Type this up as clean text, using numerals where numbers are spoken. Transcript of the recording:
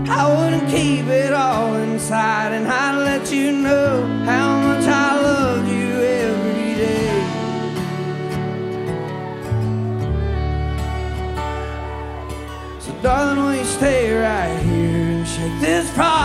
I wouldn't keep it all inside, and I'd let you know how much I love you every day. So darling, will you stay right here and shake this problem